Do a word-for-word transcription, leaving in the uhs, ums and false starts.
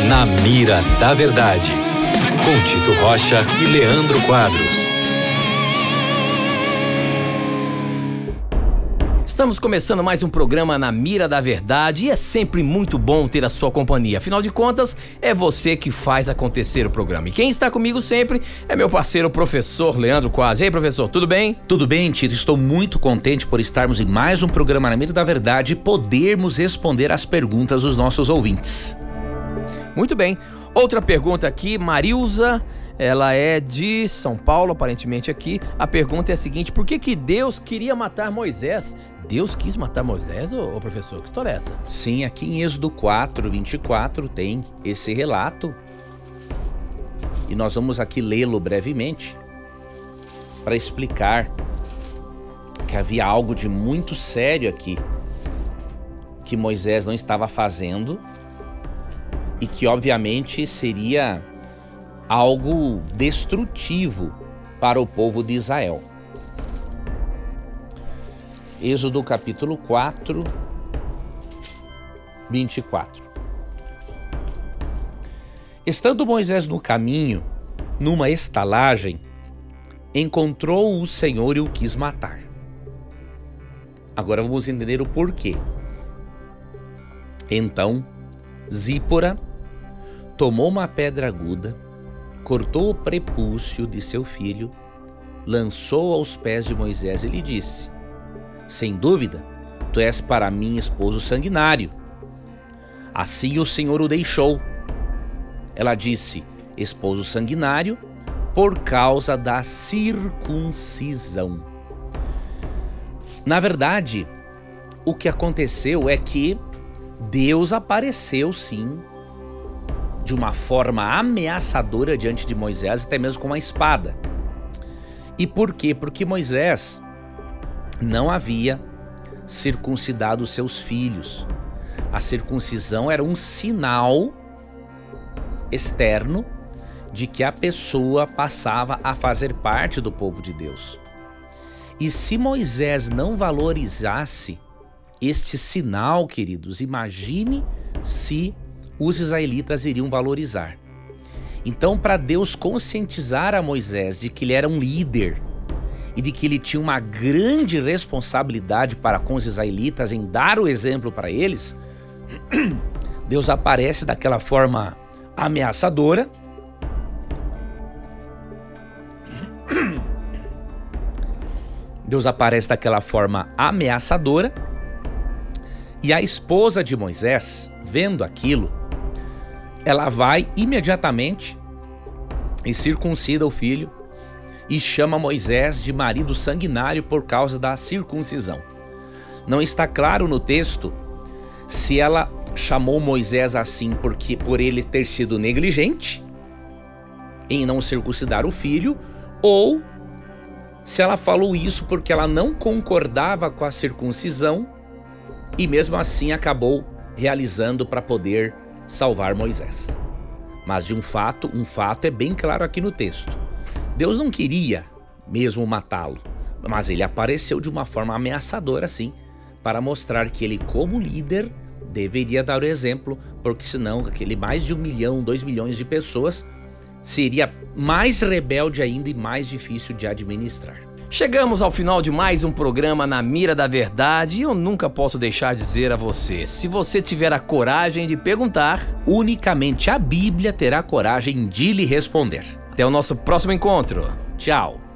Na Mira da Verdade, com Tito Rocha e Leandro Quadros. Estamos começando mais um programa Na Mira da Verdade e é sempre muito bom ter a sua companhia. Afinal de contas, é você que faz acontecer o programa. E quem está comigo sempre é meu parceiro, professor Leandro Quadros. E aí, professor, tudo bem? Tudo bem, Tito. Estou muito contente por estarmos em mais um programa Na Mira da Verdade e podermos responder as perguntas dos nossos ouvintes. Muito bem. Outra pergunta aqui, Marilza, ela é de São Paulo, aparentemente aqui. A pergunta é a seguinte: por que que Deus queria matar Moisés? Deus quis matar Moisés, ô, ô professor? Que história é essa? Sim, aqui em Êxodo quatro, vinte e quatro tem esse relato. E nós vamos aqui lê-lo brevemente para explicar que havia algo de muito sério aqui que Moisés não estava fazendo e que obviamente seria algo destrutivo para o povo de Israel. Êxodo capítulo quatro, vinte e quatro. Estando Moisés no caminho, numa estalagem, encontrou o Senhor e o quis matar. Agora vamos entender o porquê. Então, Zípora tomou uma pedra aguda, cortou o prepúcio de seu filho, lançou aos pés de Moisés e lhe disse: sem dúvida, tu és para mim esposo sanguinário. Assim o Senhor o deixou. Ela disse: esposo sanguinário, por causa da circuncisão. Na verdade, o que aconteceu é que Deus apareceu sim de uma forma ameaçadora diante de Moisés, até mesmo com uma espada. E por quê? Porque Moisés não havia circuncidado seus filhos. A circuncisão era um sinal externo de que a pessoa passava a fazer parte do povo de Deus. E se Moisés não valorizasse este sinal, queridos, imagine se os israelitas iriam valorizar. Então, para Deus conscientizar a Moisés de que ele era um líder e de que ele tinha uma grande responsabilidade para com os israelitas em dar o exemplo para eles, Deus aparece daquela forma ameaçadora Deus aparece daquela forma ameaçadora e a esposa de Moisés, vendo aquilo, ela vai imediatamente e circuncida o filho e chama Moisés de marido sanguinário por causa da circuncisão. Não está claro no texto se ela chamou Moisés assim porque por ele ter sido negligente em não circuncidar o filho, ou se ela falou isso porque ela não concordava com a circuncisão e mesmo assim acabou realizando para poder salvar Moisés. Mas de um fato, um fato é bem claro aqui no texto. Deus não queria mesmo matá-lo, mas ele apareceu de uma forma ameaçadora assim, para mostrar que ele, como líder, deveria dar o exemplo, porque senão aquele mais de um milhão, dois milhões de pessoas seria mais rebelde ainda e mais difícil de administrar. Chegamos ao final de mais um programa Na Mira da Verdade e eu nunca posso deixar de dizer a você: se você tiver a coragem de perguntar, unicamente a Bíblia terá coragem de lhe responder. Até o nosso próximo encontro. Tchau.